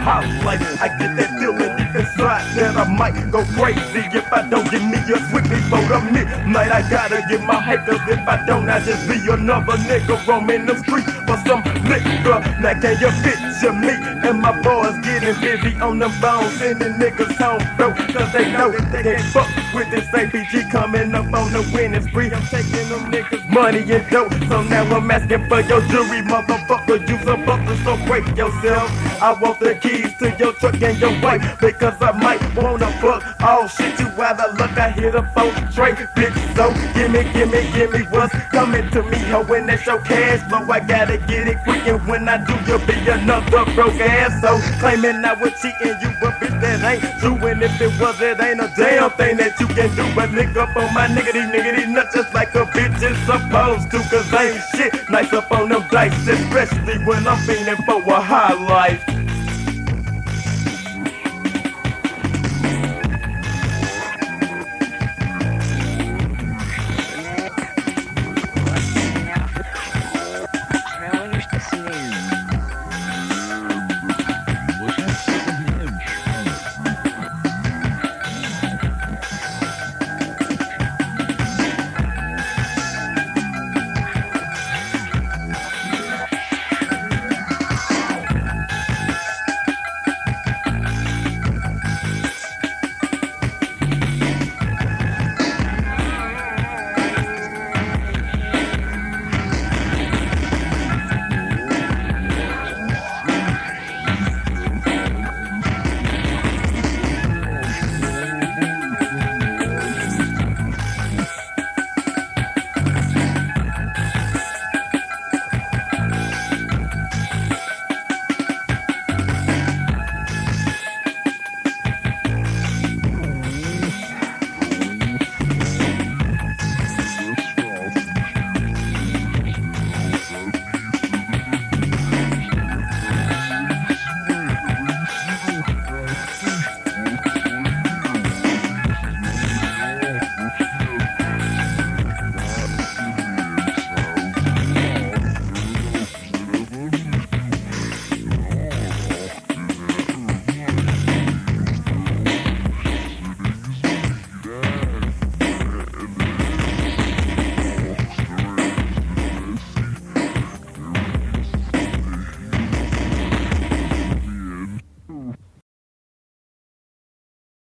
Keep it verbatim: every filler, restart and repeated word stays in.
hot life. I get that feeling deep inside that I might go crazy if I don't give me a sweet before the midnight. I gotta get my hype, cause if I don't, I just be another nigga roaming the streets for some liquor. Now can you picture me and my boys getting busy on them phones, sending niggas home broke, cause they know they can't fuck with this A P G coming up on the winning spree. I'm taking them niggas money and dope, so now I'm asking for your jewelry, motherfucker. Use a buckle, so break yourself. I want the keys to your truck and your wife, because I might wanna fuck. Oh shit, you out of luck, I hit a phone straight, bitch. So gimme, gimme, gimme what's coming to me, ho, when that's your cash flow. I gotta get it quick, and when I do, you'll be another broke ass. So claiming I was cheating, you a bitch that ain't true, and if it was, it ain't a damn thing that you can do but lick up on my nigga, these nigga, these nuts just like a bitch is supposed to, cause ain't shit nice up on them dice, especially when I'm feeling for a high life.